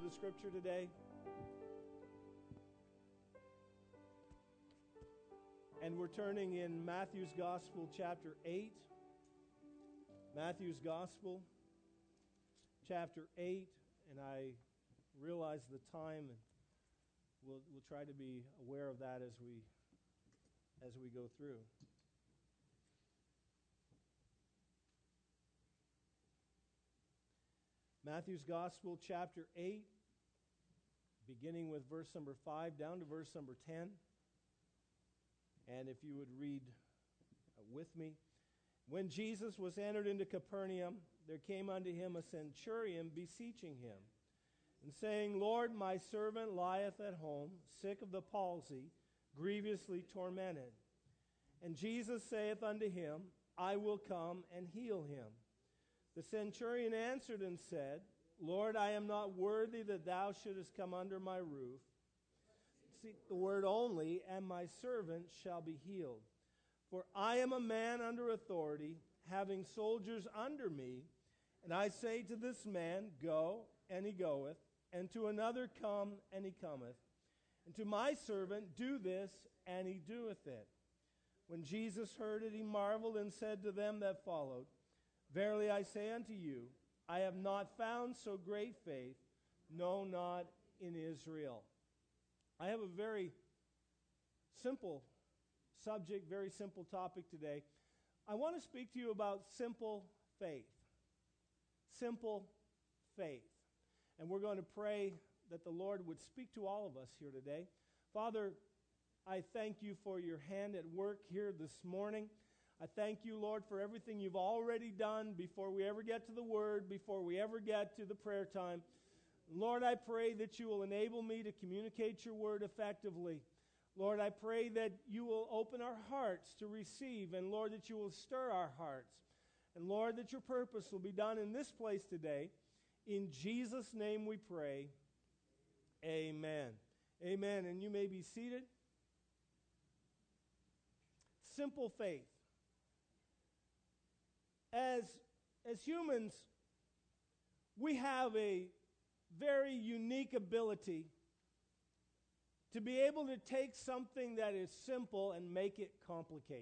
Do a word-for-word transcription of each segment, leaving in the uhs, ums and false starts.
the scripture today? And we're turning in Matthew's Gospel, chapter eight. Matthew's Gospel, chapter eight. And I realize the time, and we'll, we'll try to be aware of that as we, as we go through. Matthew's Gospel, chapter eight, beginning with verse number five down to verse number ten. And if you would read with me. When Jesus was entered into Capernaum, there came unto him a centurion beseeching him, and saying, Lord, my servant lieth at home, sick of the palsy, grievously tormented. And Jesus saith unto him, I will come and heal him. The centurion answered and said, Lord, I am not worthy that thou shouldest come under my roof. Speak the word only, and my servant shall be healed. For I am a man under authority, having soldiers under me, and I say to this man, Go, and he goeth, and to another, Come, and he cometh, and to my servant, Do this, and he doeth it. When Jesus heard it, he marveled, and said to them that followed, Verily I say unto you, I have not found so great faith, no, not in Israel. I have a very simple subject, very simple topic today. I want to speak to you about simple faith. Simple faith. And we're going to pray that the Lord would speak to all of us here today. Father, I thank you for your hand at work here this morning. I thank you, Lord, for everything you've already done before we ever get to the Word, before we ever get to the prayer time. Lord, I pray that you will enable me to communicate your word effectively. Lord, I pray that you will open our hearts to receive, and Lord, that you will stir our hearts. And Lord, that your purpose will be done in this place today. In Jesus' name we pray. Amen. Amen. And you may be seated. Simple faith. As, as humans, we have a very unique ability to be able to take something that is simple and make it complicated.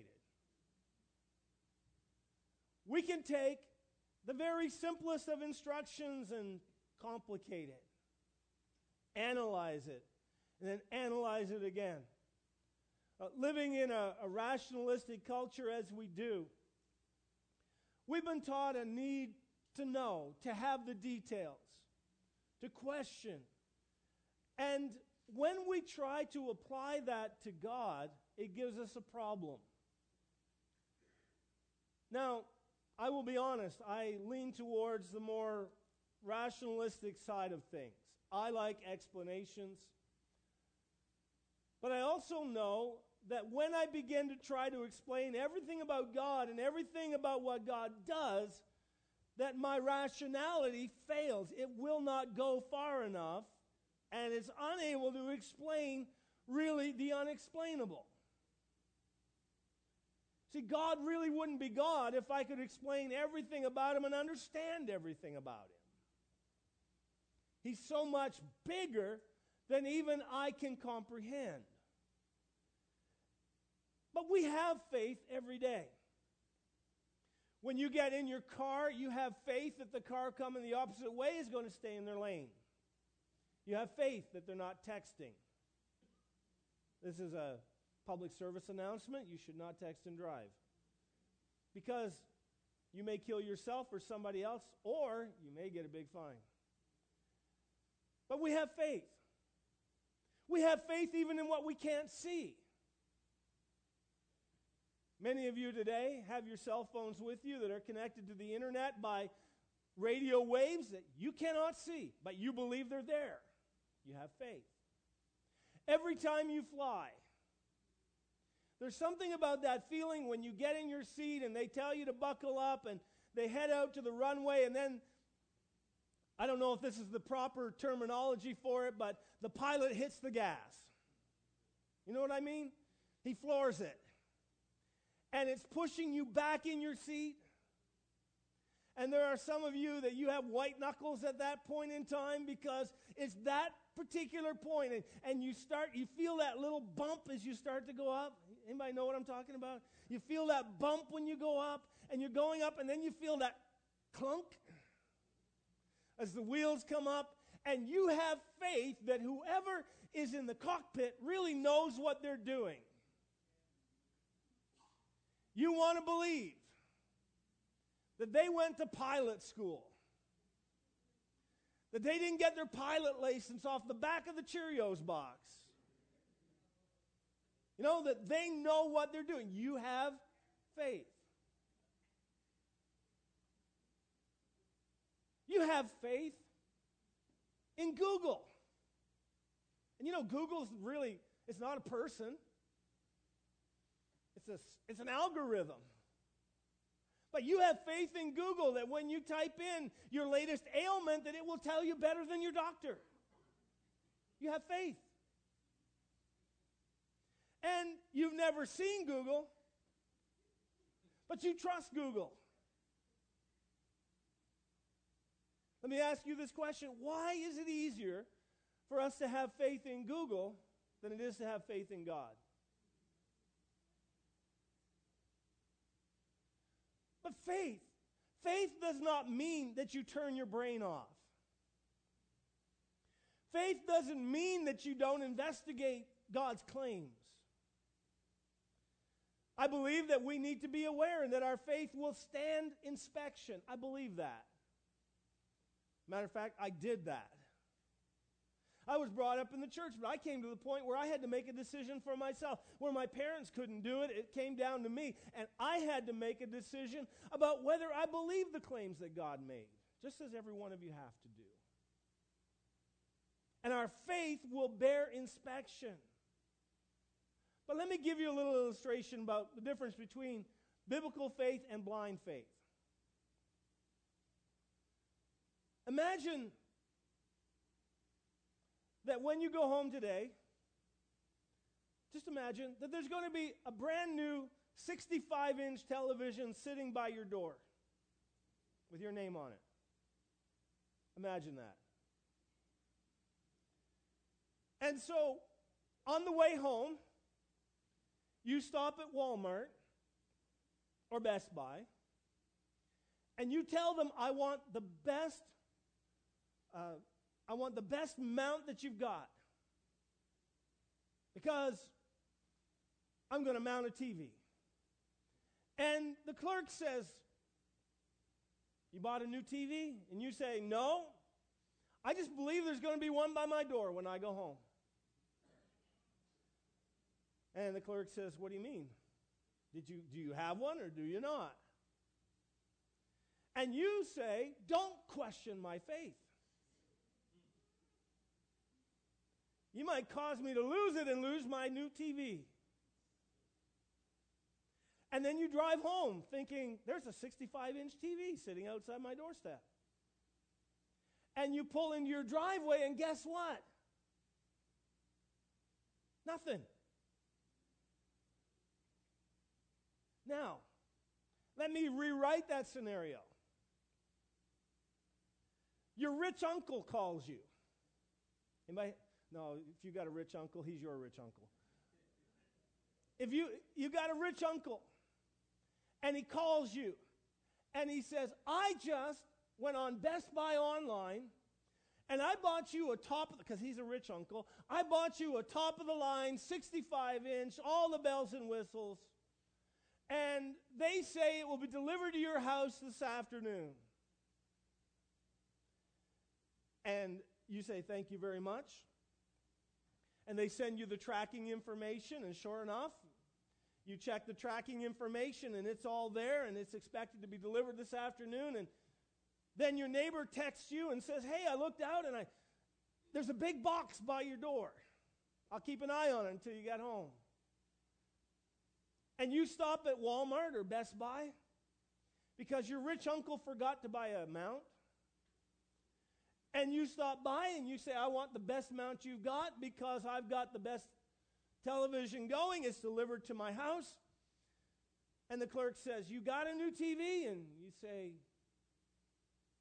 We can take the very simplest of instructions and complicate it, analyze it, and then analyze it again. Uh, living in a, a rationalistic culture as we do, we've been taught a need to know, to have the details, to question. And when we try to apply that to God, it gives us a problem. Now, I will be honest, I lean towards the more rationalistic side of things. I like explanations. But I also know that when I begin to try to explain everything about God and everything about what God does, that my rationality fails. It will not go far enough, and it's unable to explain really the unexplainable. See, God really wouldn't be God if I could explain everything about him and understand everything about him. He's so much bigger than even I can comprehend. But we have faith every day. When you get in your car, you have faith that the car coming the opposite way is going to stay in their lane. You have faith that they're not texting. This is a public service announcement. You should not text and drive. Because you may kill yourself or somebody else, or you may get a big fine. But we have faith. We have faith even in what we can't see. Many of you today have your cell phones with you that are connected to the internet by radio waves that you cannot see, but you believe they're there. You have faith. Every time you fly, there's something about that feeling when you get in your seat and they tell you to buckle up and they head out to the runway, and then, I don't know if this is the proper terminology for it, but the pilot hits the gas. You know what I mean? He floors it. And it's pushing you back in your seat. And there are some of you that you have white knuckles at that point in time because it's that particular point. And, and you start, you feel that little bump as you start to go up. Anybody know what I'm talking about? You feel that bump when you go up, and you're going up, and then you feel that clunk as the wheels come up, and you have faith that whoever is in the cockpit really knows what they're doing. You want to believe that they went to pilot school, that they didn't get their pilot license off the back of the Cheerios box. You know, that they know what they're doing. You have faith. You have faith in Google. And you know, Google's really, it's not a person. It's a, it's an algorithm. But you have faith in Google that when you type in your latest ailment, that it will tell you better than your doctor. You have faith. And you've never seen Google, but you trust Google. Let me ask you this question. Why is it easier for us to have faith in Google than it is to have faith in God? But faith, faith does not mean that you turn your brain off. Faith doesn't mean that you don't investigate God's claims. I believe that we need to be aware and that our faith will stand inspection. I believe that. Matter of fact, I did that. I was brought up in the church, but I came to the point where I had to make a decision for myself. Where my parents couldn't do it, it came down to me. And I had to make a decision about whether I believe the claims that God made, just as every one of you have to do. And our faith will bear inspection. But let me give you a little illustration about the difference between biblical faith and blind faith. Imagine that when you go home today, just imagine that there's going to be a brand new sixty-five inch television sitting by your door with your name on it. Imagine that. And so, on the way home, you stop at Walmart or Best Buy, and you tell them, I want the best, uh, I want the best mount that you've got, because I'm going to mount a T V. And the clerk says, you bought a new T V? And you say, no, I just believe there's going to be one by my door when I go home. And the clerk says, what do you mean? Did you, do you have one or do you not? And you say, don't question my faith. You might cause me to lose it and lose my new T V. And then you drive home thinking, there's a sixty-five inch T V sitting outside my doorstep. And you pull into your driveway and guess what? Nothing. Now, let me rewrite that scenario. Your rich uncle calls you. Anybody? No, if you got a rich uncle, he's your rich uncle. If you, you got a rich uncle, and he calls you, and he says, I just went on Best Buy online, and I bought you a top, because he's a rich uncle, I bought you a top-of-the-line, sixty-five inch, all the bells and whistles, and they say it will be delivered to your house this afternoon. And you say, thank you very much. And they send you the tracking information, and sure enough, you check the tracking information, and it's all there, and it's expected to be delivered this afternoon. And then your neighbor texts you and says, hey, I looked out, and I there's a big box by your door. I'll keep an eye on it until you get home. And you stop at Walmart or Best Buy because your rich uncle forgot to buy a mount. And you stop by and you say, I want the best mount you've got because I've got the best television going. It's delivered to my house. And the clerk says, you got a new T V? And you say,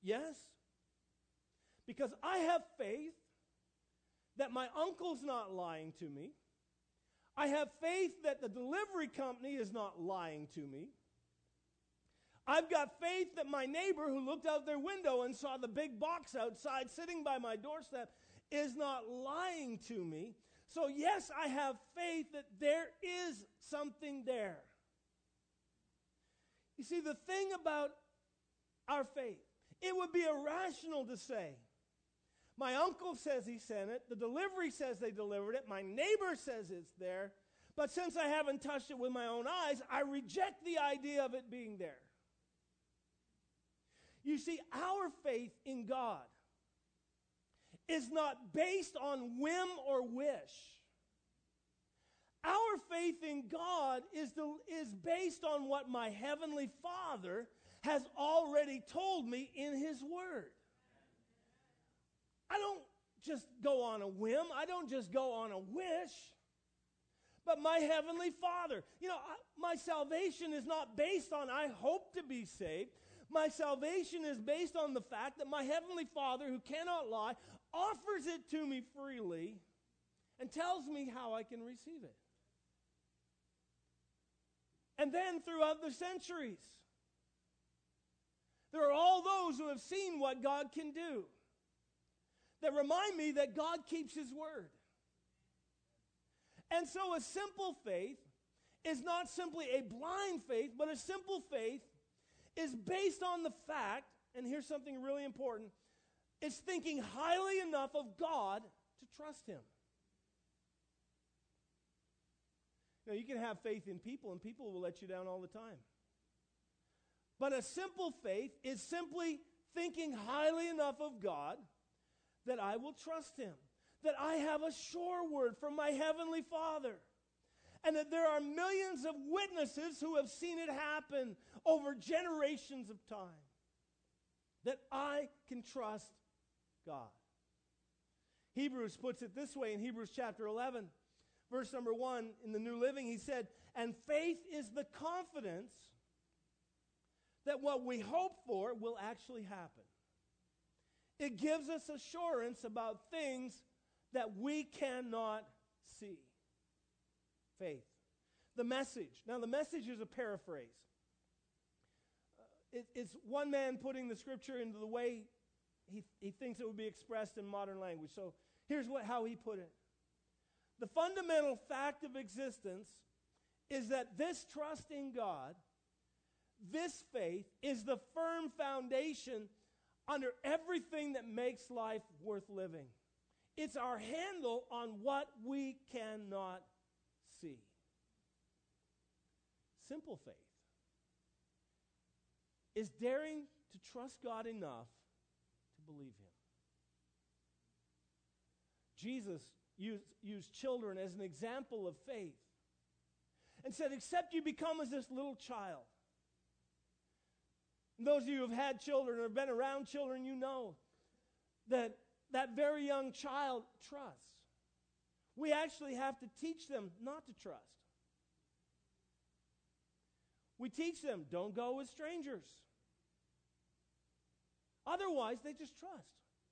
Yes. Because I have faith that my uncle's not lying to me. I have faith that the delivery company is not lying to me. I've got faith that my neighbor who looked out their window and saw the big box outside sitting by my doorstep is not lying to me. So yes, I have faith that there is something there. You see, the thing about our faith, it would be irrational to say, my uncle says he sent it, the delivery says they delivered it, my neighbor says it's there, but since I haven't touched it with my own eyes, I reject the idea of it being there. You see, our faith in God is not based on whim or wish. Our faith in God is, the, is based on what my Heavenly Father has already told me in His Word. I don't just go on a whim. I don't just go on a wish. But my Heavenly Father, you know, I, my salvation is not based on I hope to be saved. My salvation is based on the fact that my Heavenly Father, who cannot lie, offers it to me freely and tells me how I can receive it. And then throughout the centuries, there are all those who have seen what God can do that remind me that God keeps His word. And so a simple faith is not simply a blind faith, but a simple faith is based on the fact, and here's something really important, it's thinking highly enough of God to trust Him. Now, you can have faith in people, and people will let you down all the time. But a simple faith is simply thinking highly enough of God that I will trust Him, that I have a sure word from my Heavenly Father, and that there are millions of witnesses who have seen it happen over generations of time, that I can trust God. Hebrews puts it this way in Hebrews chapter eleven, verse number one in the New Living. He said, and faith is the confidence that what we hope for will actually happen. It gives us assurance about things that we cannot see. Faith. The Message. Now, the Message is a paraphrase. Uh, it, it's one man putting the scripture into the way he, he thinks it would be expressed in modern language. So here's what, how he put it. The fundamental fact of existence is that this trust in God, this faith, is the firm foundation under everything that makes life worth living. It's our handle on what we cannot see. Simple faith is daring to trust God enough to believe Him. Jesus used, used children as an example of faith and said, except you become as this little child. And those of you who have had children or have been around children, you know that that very young child trusts. We actually have to teach them not to trust. We teach them, don't go with strangers. Otherwise, they just trust.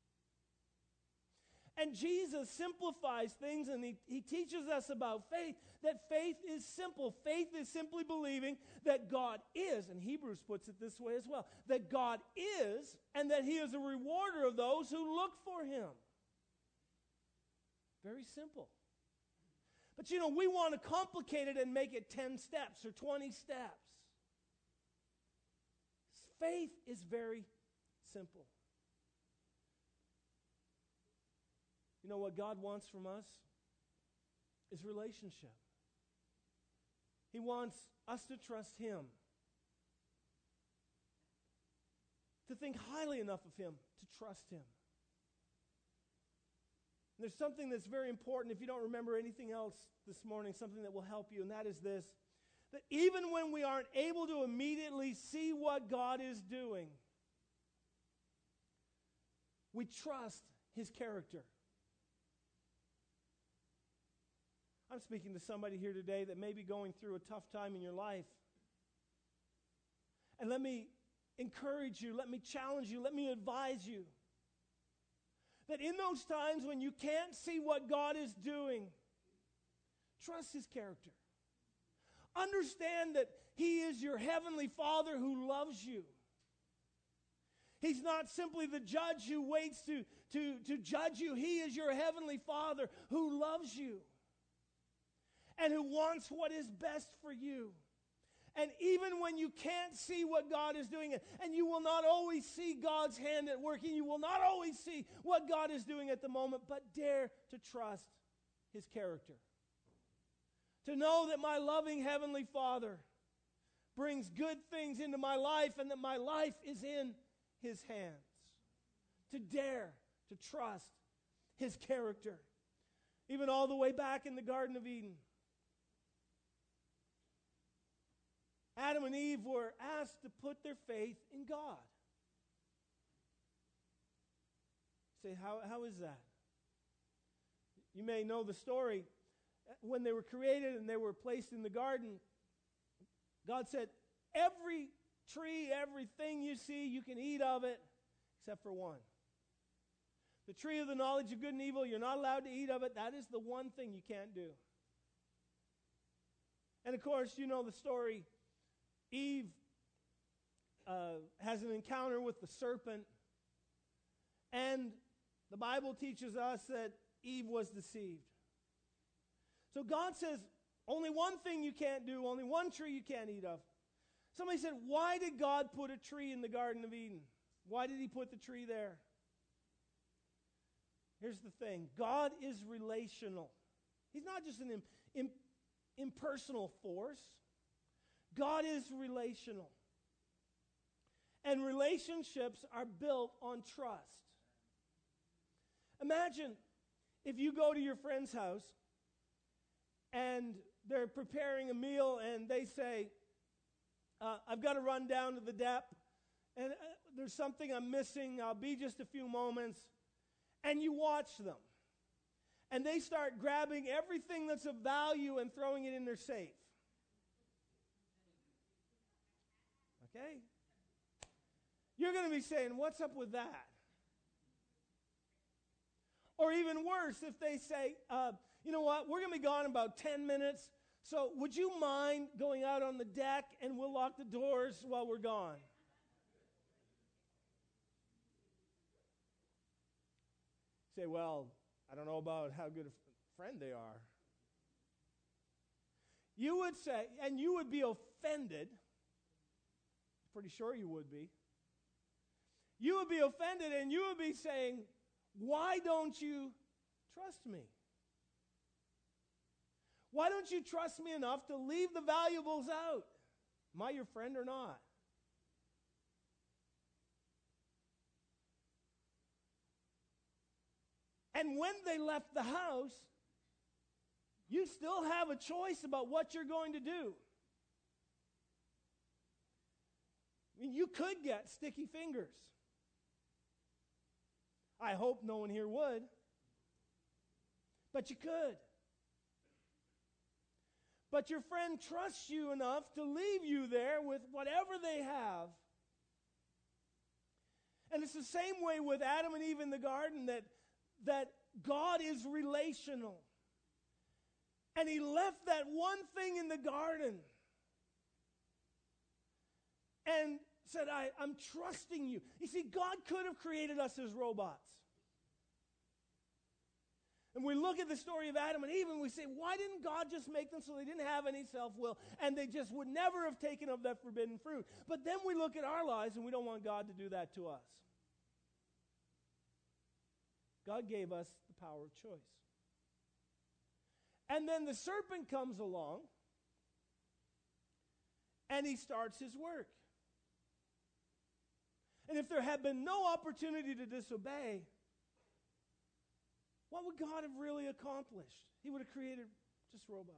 And Jesus simplifies things, and he, he teaches us about faith, that faith is simple. Faith is simply believing that God is, and Hebrews puts it this way as well, that God is, and that He is a rewarder of those who look for Him. Very simple. But you know, we want to complicate it and make it ten steps or twenty steps. Faith is very simple. You know what God wants from us is relationship. He wants us to trust Him, to think highly enough of Him, to trust Him. And there's something that's very important, if you don't remember anything else this morning, something that will help you, and that is this, that even when we aren't able to immediately see what God is doing, we trust His character. I'm speaking to somebody here today that may be going through a tough time in your life. And let me encourage you, let me challenge you, let me advise you that in those times when you can't see what God is doing, trust His character. Understand that He is your heavenly Father who loves you. He's not simply the judge who waits to, to, to judge you. He is your heavenly Father who loves you and who wants what is best for you. And even when you can't see what God is doing, and you will not always see God's hand at work, and you will not always see what God is doing at the moment, but dare to trust His character. To know that my loving Heavenly Father brings good things into my life and that my life is in His hands. To dare to trust His character. Even all the way back in the Garden of Eden. Adam and Eve were asked to put their faith in God. Say, how, how is that? You may know the story. When they were created and they were placed in the garden, God said, every tree, everything you see, you can eat of it, except for one. The tree of the knowledge of good and evil, you're not allowed to eat of it. That is the one thing you can't do. And of course, you know the story. Eve uh, has an encounter with the serpent, and the Bible teaches us that Eve was deceived. So God says, only one thing you can't do, only one tree you can't eat of. Somebody said, why did God put a tree in the Garden of Eden? Why did He put the tree there? Here's the thing. God is relational. He's not just an im- im- impersonal force. God is relational. And relationships are built on trust. Imagine if you go to your friend's house and they're preparing a meal and they say, uh, I've got to run down to the dep, and uh, there's something I'm missing. I'll be just a few moments. And you watch them. And they start grabbing everything that's of value and throwing it in their safe. Okay? You're going to be saying, what's up with that? Or even worse, if they say, uh, you know what, we're going to be gone in about ten minutes, so would you mind going out on the deck and we'll lock the doors while we're gone? Say, well, I don't know about how good a f- friend they are. You would say, and you would be offended, pretty sure you would be. You would be offended and you would be saying, why don't you trust me? Why don't you trust me enough to leave the valuables out? Am I your friend or not? And when they left the house, you still have a choice about what you're going to do. I mean, you could get sticky fingers. I hope no one here would. But you could. But your friend trusts you enough to leave you there with whatever they have. And it's the same way with Adam and Eve in the garden, that, that God is relational. And He left that one thing in the garden and said, I, I'm trusting you. You see, God could have created us as robots. And we look at the story of Adam and Eve and we say, why didn't God just make them so they didn't have any self-will and they just would never have taken of that forbidden fruit? But then we look at our lives and we don't want God to do that to us. God gave us the power of choice. And then the serpent comes along and he starts his work. And if there had been no opportunity to disobey, what would God have really accomplished? He would have created just robots.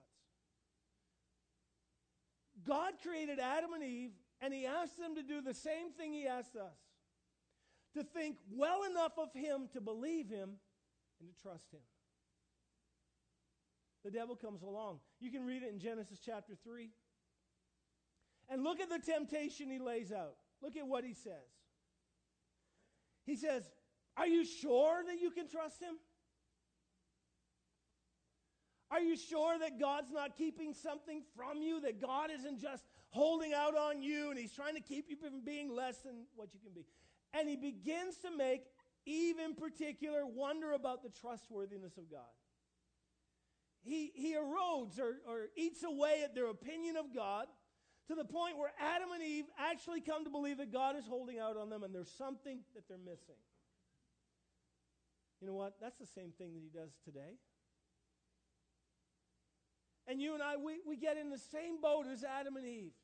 God created Adam and Eve, and He asked them to do the same thing He asked us. To think well enough of Him to believe Him and to trust Him. The devil comes along. You can read it in Genesis chapter three. And look at the temptation he lays out. Look at what he says. He says, are you sure that you can trust him? Are you sure that God's not keeping something from you, that God isn't just holding out on you and he's trying to keep you from being less than what you can be? And he begins to make Eve in particular wonder about the trustworthiness of God. He, he erodes or, or eats away at their opinion of God to the point where Adam and Eve actually come to believe that God is holding out on them and there's something that they're missing. You know what? That's the same thing that he does today. And you and I, we, we get in the same boat as Adam and Eve.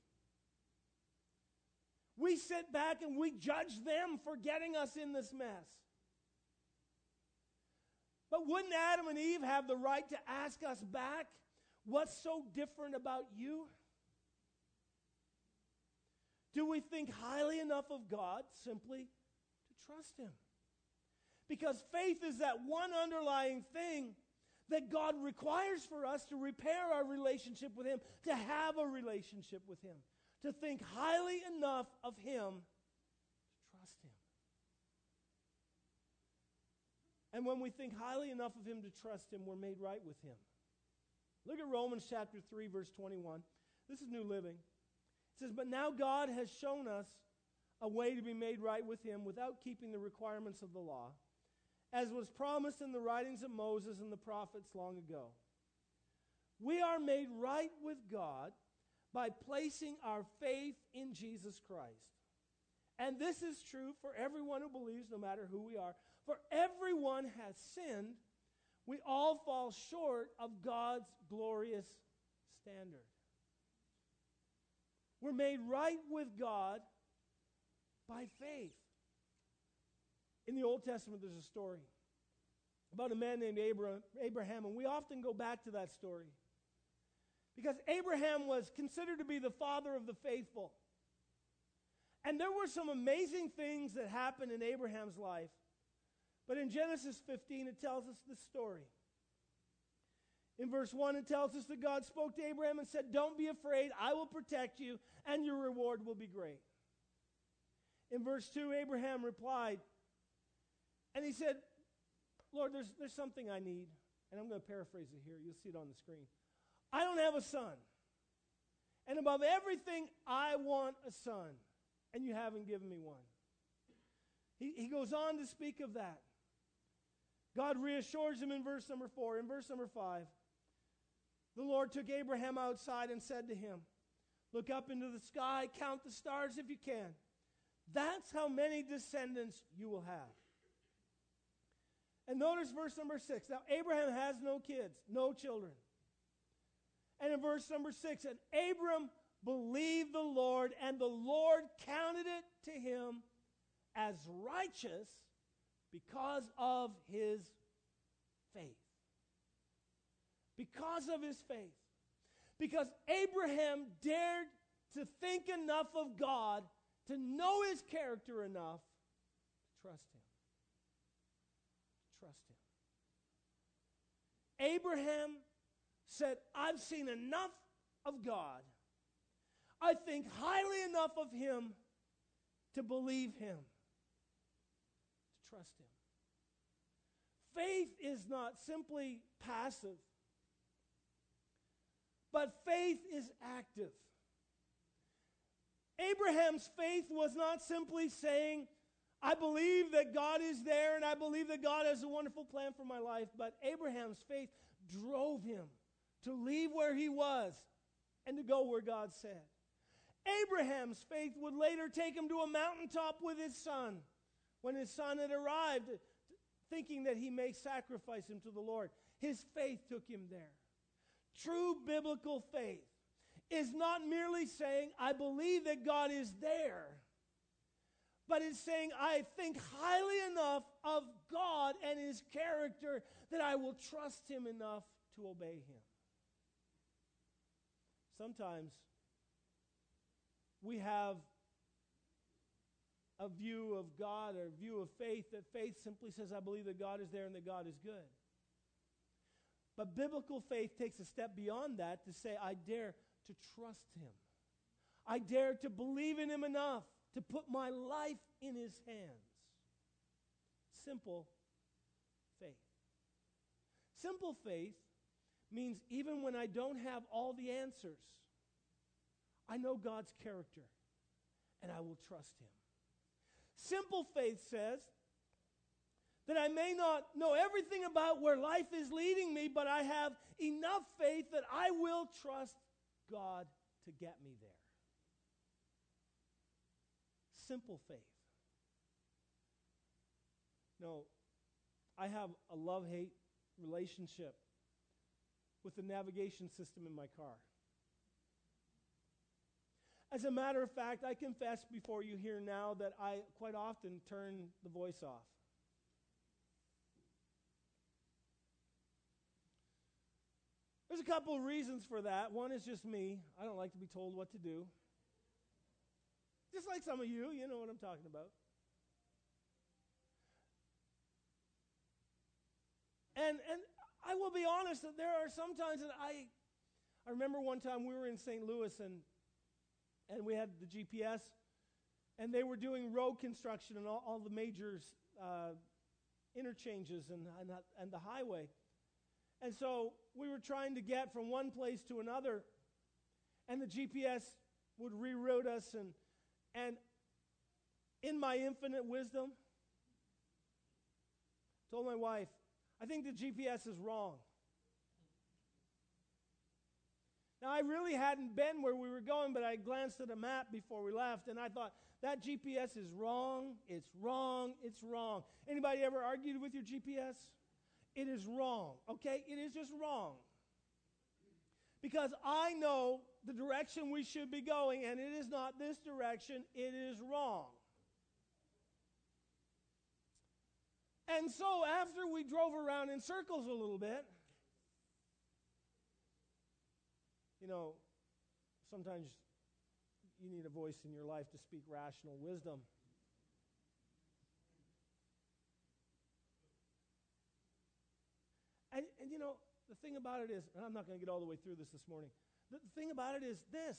We sit back and we judge them for getting us in this mess. But wouldn't Adam and Eve have the right to ask us back, what's so different about you? Do we think highly enough of God simply to trust him? Because faith is that one underlying thing that God requires for us to repair our relationship with him, to have a relationship with him, to think highly enough of him to trust him. And when we think highly enough of him to trust him, we're made right with him. Look at Romans chapter three, verse twenty-one. This is New Living. It says, but now God has shown us a way to be made right with him without keeping the requirements of the law, as was promised in the writings of Moses and the prophets long ago. We are made right with God by placing our faith in Jesus Christ. And this is true for everyone who believes, no matter who we are. For everyone has sinned. We all fall short of God's glorious standard. We're made right with God by faith. In the Old Testament, there's a story about a man named Abraham, and we often go back to that story. Because Abraham was considered to be the father of the faithful. And there were some amazing things that happened in Abraham's life. But in Genesis fifteen, it tells us this story. In verse one, it tells us that God spoke to Abraham and said, don't be afraid, I will protect you, and your reward will be great. In verse two, Abraham replied, and he said, Lord, there's, there's something I need. And I'm going to paraphrase it here. You'll see it on the screen. I don't have a son. And above everything, I want a son. And you haven't given me one. He, he goes on to speak of that. God reassures him in verse number four. In verse number five, the Lord took Abraham outside and said to him, look up into the sky, count the stars if you can. That's how many descendants you will have. And notice verse number six. Now, Abraham has no kids, no children. And in verse number six, and Abram believed the Lord, and the Lord counted it to him as righteous because of his faith. Because of his faith. Because Abraham dared to think enough of God, to know his character enough, to trust him. Trust him. Abraham said, I've seen enough of God. I think highly enough of him to believe him, to trust him. Faith is not simply passive, but faith is active. Abraham's faith was not simply saying, I believe that God is there and I believe that God has a wonderful plan for my life. But Abraham's faith drove him to leave where he was and to go where God said. Abraham's faith would later take him to a mountaintop with his son when his son had arrived, thinking that he may sacrifice him to the Lord. His faith took him there. True biblical faith is not merely saying, I believe that God is there, but it's saying, I think highly enough of God and his character that I will trust him enough to obey him. Sometimes we have a view of God or a view of faith that faith simply says, I believe that God is there and that God is good. But biblical faith takes a step beyond that to say, I dare to trust him. I dare to believe in him enough to put my life in his hands. Simple faith. Simple faith means even when I don't have all the answers, I know God's character and I will trust him. Simple faith says that I may not know everything about where life is leading me, but I have enough faith that I will trust God to get me there. Simple faith. No, I have a love-hate relationship with the navigation system in my car. As a matter of fact, I confess before you here now that I quite often turn the voice off. There's a couple of reasons for that. One is just me. I don't like to be told what to do. Just like some of you, you know what I'm talking about. And and I will be honest that there are some times that I, I remember one time we were in Saint Louis and and we had the G P S, and they were doing road construction and all, all the major uh, interchanges and, and, and the highway. And so we were trying to get from one place to another, and the G P S would reroute us, and and in my infinite wisdom, told my wife, I think the G P S is wrong. Now, I really hadn't been where we were going, but I glanced at a map before we left, and I thought, that G P S is wrong, it's wrong, it's wrong. Anybody ever argued with your G P S? It is wrong, okay? It is just wrong. Because I know the direction we should be going, and it is not this direction, it is wrong. And so after we drove around in circles a little bit, you know, sometimes you need a voice in your life to speak rational wisdom. And, and you know, the thing about it is, and I'm not going to get all the way through this this morning, the thing about it is this,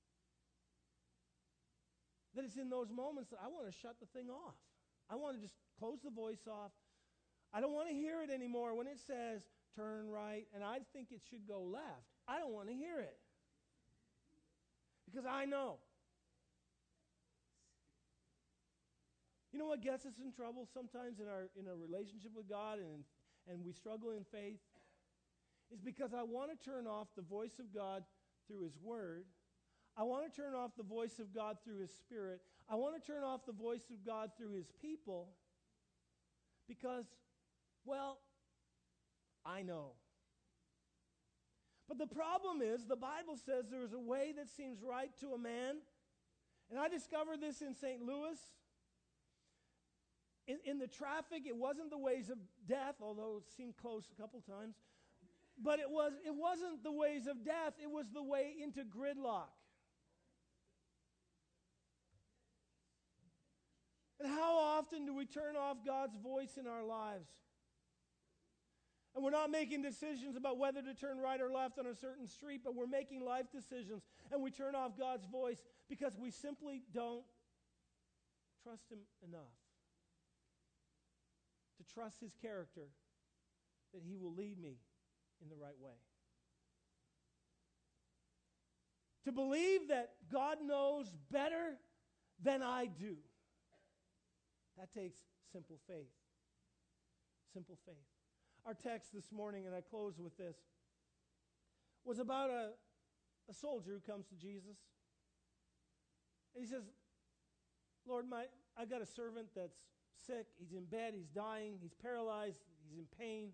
that it's in those moments that I want to shut the thing off. I want to just close the voice off. I don't want to hear it anymore when it says turn right, and I think it should go left. I don't want to hear it. Because I know. You know what gets us in trouble sometimes in our in a relationship with God and, and we struggle in faith? Is because I want to turn off the voice of God through his word. I want to turn off the voice of God through his spirit. I want to turn off the voice of God through his people because, well, I know. But the problem is, the Bible says there is a way that seems right to a man. And I discovered this in Saint Louis. In, in the traffic, it wasn't the ways of death, although it seemed close a couple times. But it, was, it wasn't the ways of death, it was the way into gridlock. And how often do we turn off God's voice in our lives? And we're not making decisions about whether to turn right or left on a certain street, but we're making life decisions, and we turn off God's voice because we simply don't trust him enough to trust his character that he will lead me in the right way. To believe that God knows better than I do. That takes simple faith. Simple faith. Our text this morning, and I close with this, was about a, a soldier who comes to Jesus. And he says, Lord, my I got a servant that's sick. He's in bed. He's dying. He's paralyzed. He's in pain.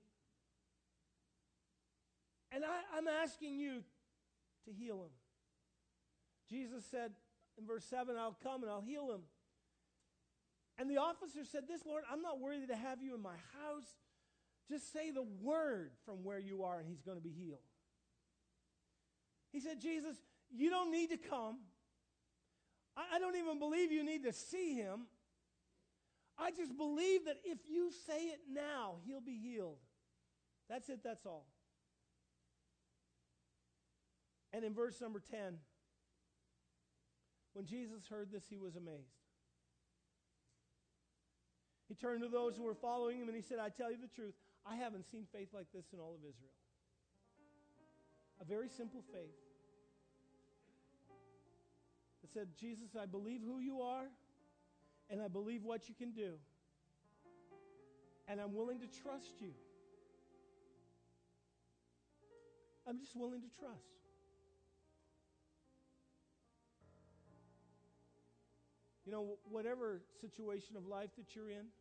And I, I'm asking you to heal him. Jesus said in verse seven, I'll come and I'll heal him. And the officer said this, Lord, I'm not worthy to have you in my house. Just say the word from where you are and he's going to be healed. He said, Jesus, you don't need to come. I, I don't even believe you need to see him. I just believe that if you say it now, he'll be healed. That's it, that's all. And in verse number ten, when Jesus heard this, he was amazed. He turned to those who were following him and he said, I tell you the truth, I haven't seen faith like this in all of Israel. A very simple faith that said, Jesus, I believe who you are, and I believe what you can do. And I'm willing to trust you. I'm just willing to trust. You know, whatever situation of life that you're in.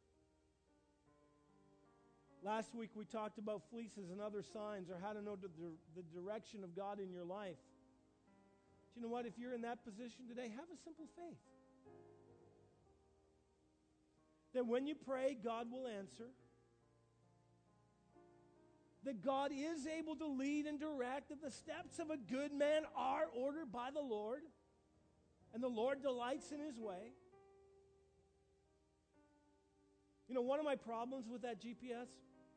Last week we talked about fleeces and other signs, or how to know the, the direction of God in your life. Do you know what? If you're in that position today, have a simple faith. That when you pray, God will answer. That God is able to lead and direct, that the steps of a good man are ordered by the Lord, and the Lord delights in his way. You know, one of my problems with that G P S,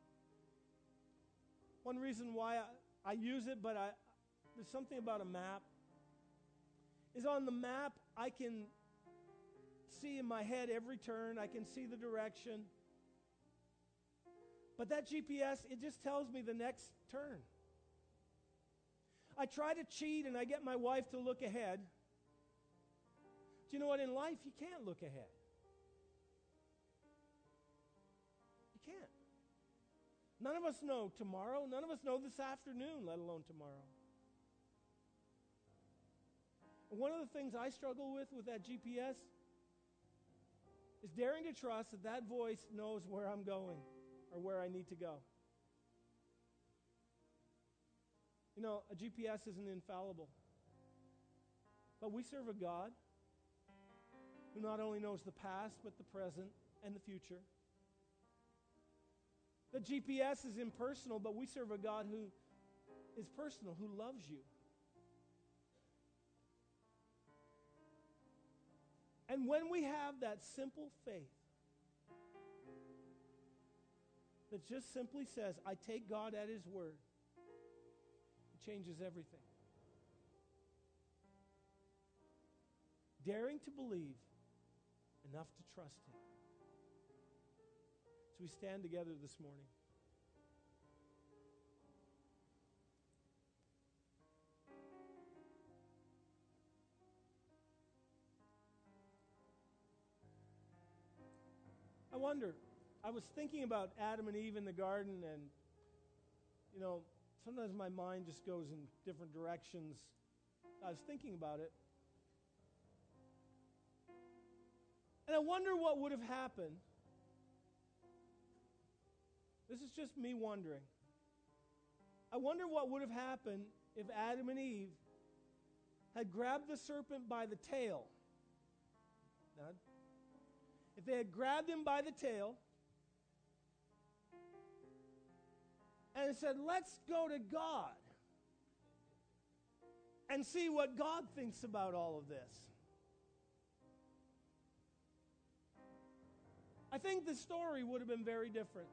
one reason why I, I use it, but I, there's something about a map, is on the map I can see in my head every turn, I can see the direction. But that G P S, it just tells me the next turn. I try to cheat and I get my wife to look ahead. Do you know what? In life, you can't look ahead. You can't. None of us know tomorrow. None of us know this afternoon, let alone tomorrow. And one of the things I struggle with with that G P S is daring to trust that that voice knows where I'm going or where I need to go. You know, a G P S isn't infallible. But we serve a God who not only knows the past, but the present and the future. The G P S is impersonal, but we serve a God who is personal, who loves you. And when we have that simple faith that just simply says, I take God at his word, it changes everything. Daring to believe enough to trust him. So we stand together this morning. I wonder, I was thinking about Adam and Eve in the garden, and, you know, sometimes my mind just goes in different directions. I was thinking about it. And I wonder what would have happened. This is just me wondering. I wonder what would have happened if Adam and Eve had grabbed the serpent by the tail. Now, if they had grabbed him by the tail and said, let's go to God and see what God thinks about all of this. I think the story would have been very different.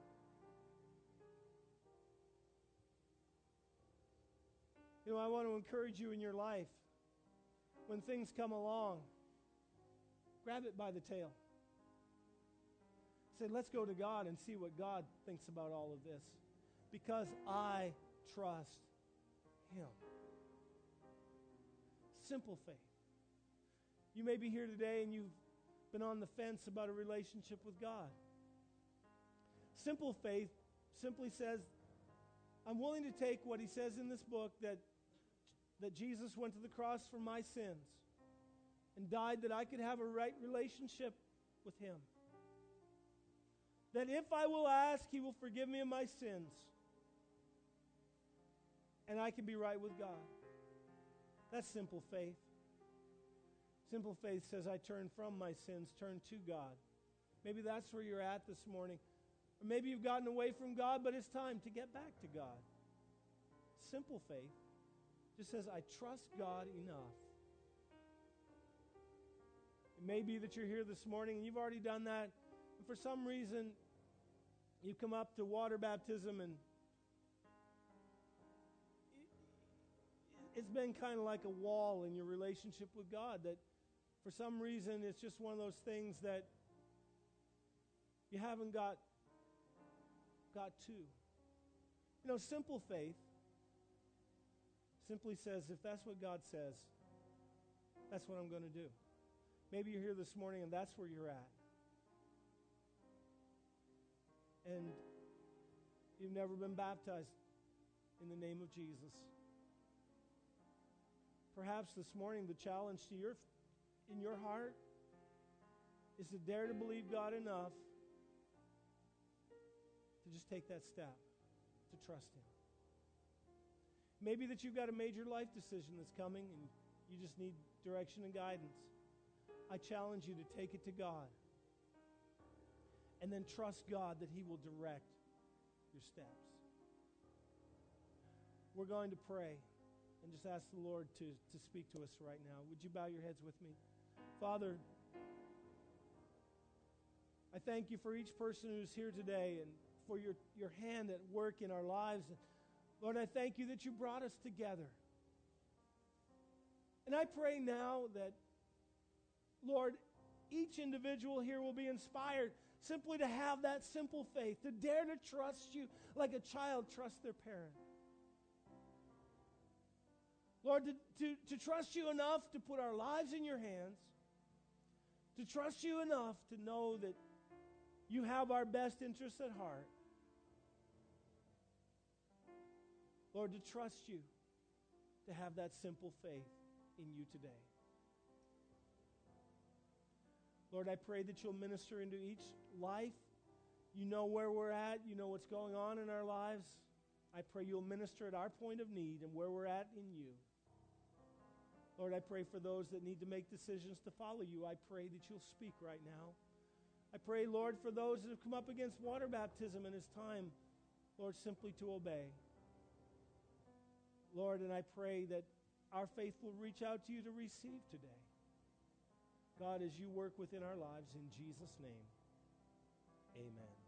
You know, I want to encourage you in your life, when things come along, grab it by the tail. Say, let's go to God and see what God thinks about all of this, because I trust him. Simple faith. You may be here today and you've been on the fence about a relationship with God. Simple faith simply says, I'm willing to take what he says in this book, that, that Jesus went to the cross for my sins and died that I could have a right relationship with him. That if I will ask, he will forgive me of my sins, and I can be right with God. That's simple faith. Simple faith says, I turn from my sins, turn to God. Maybe that's where you're at this morning. Or maybe you've gotten away from God, but it's time to get back to God. Simple faith just says, I trust God enough. It may be that you're here this morning and you've already done that, and for some reason, you come up to water baptism and it's been kind of like a wall in your relationship with God, that for some reason it's just one of those things that You haven't got, got two. You know, simple faith simply says, if that's what God says, that's what I'm going to do. Maybe you're here this morning and that's where you're at. And you've never been baptized in the name of Jesus. Perhaps this morning the challenge to your in your heart is to dare to believe God enough to just take that step, to trust Him. Maybe that you've got a major life decision that's coming and you just need direction and guidance. I challenge you to take it to God and then trust God that He will direct your steps. We're going to pray and just ask the Lord to, to speak to us right now. Would you bow your heads with me? Father, I thank you for each person who's here today and for your, your hand at work in our lives. Lord, I thank you that you brought us together. And I pray now that, Lord, each individual here will be inspired simply to have that simple faith, to dare to trust you like a child trusts their parent. Lord, to, to, to trust you enough to put our lives in your hands, to trust you enough to know that you have our best interests at heart. Lord, to trust you, to have that simple faith in you today. Lord, I pray that you'll minister into each life. You know where we're at. You know what's going on in our lives. I pray you'll minister at our point of need and where we're at in you. Lord, I pray for those that need to make decisions to follow you. I pray that you'll speak right now. I pray, Lord, for those that have come up against water baptism and it's time, Lord, simply to obey. Lord, and I pray that our faith will reach out to you to receive today. God, as you work within our lives, in Jesus' name, amen.